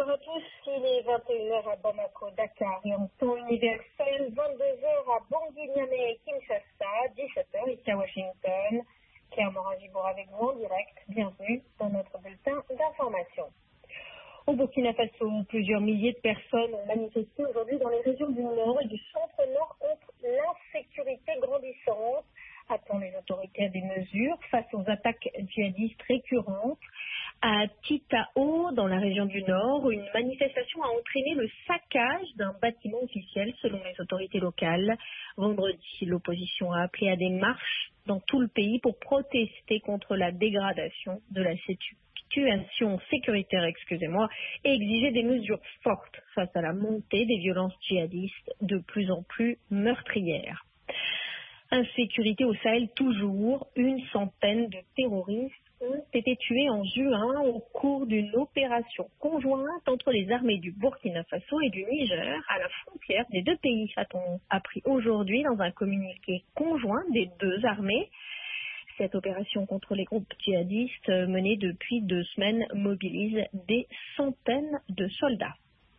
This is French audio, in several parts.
bonsoir à tous. Il est 21h à Bamako, Dakar et en temps universel, 22h à Bangui, Niamey et Kinshasa, 17h ici à Washington. Claire Morin-Gibour avec vous en direct. Bienvenue dans notre bulletin d'information. Au Burkina Faso, plusieurs milliers de personnes ont manifesté aujourd'hui dans les régions du Nord et du Centre-Nord contre l'insécurité grandissante, appelant les autorités à des mesures face aux attaques djihadistes récurrentes. À Titao, dans la région du Nord, une manifestation a entraîné le saccage d'un bâtiment officiel selon les autorités locales. Vendredi, l'opposition a appelé à des marches dans tout le pays pour protester contre la dégradation de la situation sécuritaire, et exiger des mesures fortes face à la montée des violences djihadistes de plus en plus meurtrières. Insécurité au Sahel toujours, une centaine de terroristes ont été tués en juin au cours d'une opération conjointe entre les armées du Burkina Faso et du Niger à la frontière des deux pays, a-t-on appris aujourd'hui dans un communiqué conjoint des deux armées. Cette opération contre les groupes djihadistes menée depuis 2 semaines mobilise des centaines de soldats.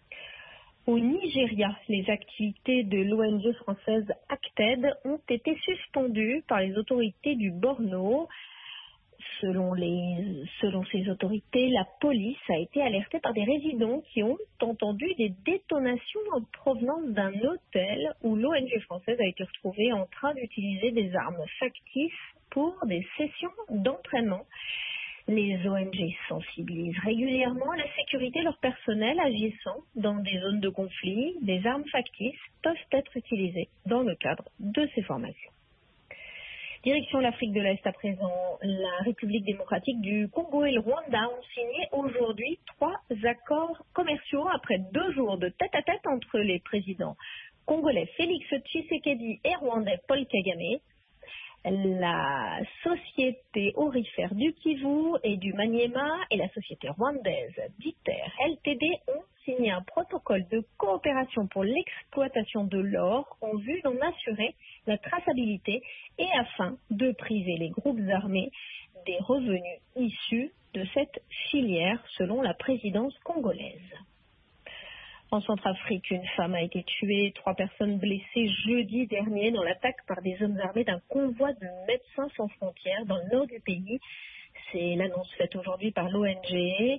Au Nigeria, les activités de l'ONG française Acted ont été suspendues par les autorités du Borno. Selon ces autorités, la police a été alertée par des résidents qui ont entendu des détonations en provenance d'un hôtel où l'ONG française a été retrouvée en train d'utiliser des armes factices pour des sessions d'entraînement. Les ONG sensibilisent régulièrement à la sécurité de leur personnel agissant dans des zones de conflit. Des armes factices peuvent être utilisées dans le cadre de ces formations. Direction l'Afrique de l'Est à présent. La République démocratique du Congo et le Rwanda ont signé aujourd'hui 3 accords commerciaux après 2 jours de tête-à-tête entre les présidents congolais Félix Tshisekedi et rwandais Paul Kagame. La société aurifère du Kivu et du Maniema et la société rwandaise Diter Ltd ont signé un protocole de coopération pour l'exploitation de l'or en vue d'en assurer la traçabilité et afin de priver les groupes armés des revenus issus de cette filière selon la présidence congolaise. En Centrafrique, une femme a été tuée, 3 personnes blessées jeudi dernier dans l'attaque par des hommes armés d'un convoi de Médecins sans frontières dans le nord du pays. C'est l'annonce faite aujourd'hui par l'ONG.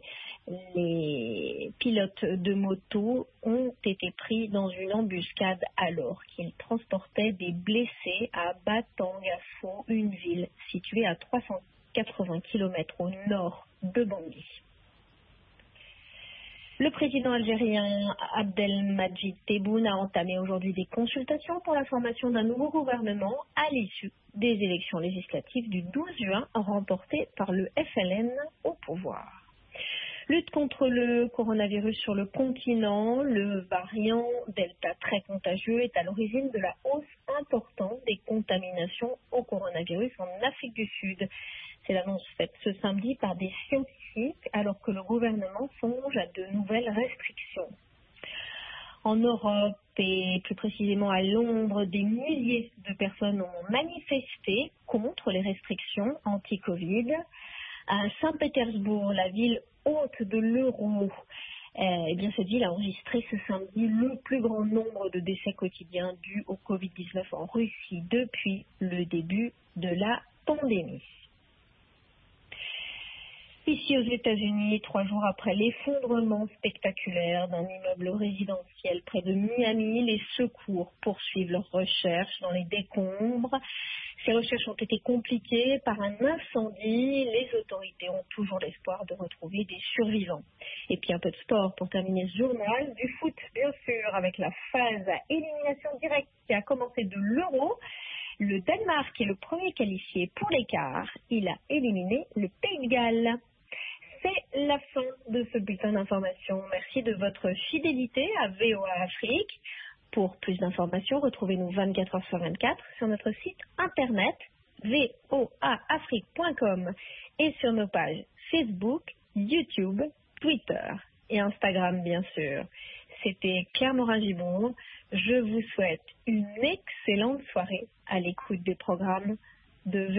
Les pilotes de moto ont été pris dans une embuscade alors qu'ils transportaient des blessés à Batangafo, une ville située à 380 km au nord de Bangui. Le président algérien Abdelmadjid Tebboune a entamé aujourd'hui des consultations pour la formation d'un nouveau gouvernement à l'issue des élections législatives du 12 juin remportées par le FLN au pouvoir. Lutte contre le coronavirus sur le continent, le variant Delta très contagieux est à l'origine de la hausse importante des contaminations au coronavirus en Afrique du Sud. C'est l'annonce faite ce samedi par des scientifiques alors que le gouvernement songe à de nouvelles restrictions. En Europe et plus précisément à Londres, des milliers de personnes ont manifesté contre les restrictions anti-Covid. À Saint-Pétersbourg, la ville hôte de l'euro, cette ville a enregistré ce samedi le plus grand nombre de décès quotidiens dus au Covid-19 en Russie depuis le début de la pandémie. Ici aux États-Unis, 3 jours après l'effondrement spectaculaire d'un immeuble résidentiel près de Miami, les secours poursuivent leurs recherches dans les décombres. Ces recherches ont été compliquées par un incendie. Les autorités ont toujours l'espoir de retrouver des survivants. Et puis un peu de sport pour terminer ce journal. Du foot, bien sûr, avec la phase à élimination directe qui a commencé de l'Euro. Le Danemark est le premier qualifié pour les quarts. Il a éliminé le Pays de Galles. C'est la fin de ce bulletin d'information. Merci de votre fidélité à VOA Afrique. Pour plus d'informations, retrouvez-nous 24 heures sur 24 sur notre site internet voaafrique.com et sur nos pages Facebook, YouTube, Twitter et Instagram, bien sûr. C'était Claire Morin-Gibour. Je vous souhaite une excellente soirée à l'écoute des programmes de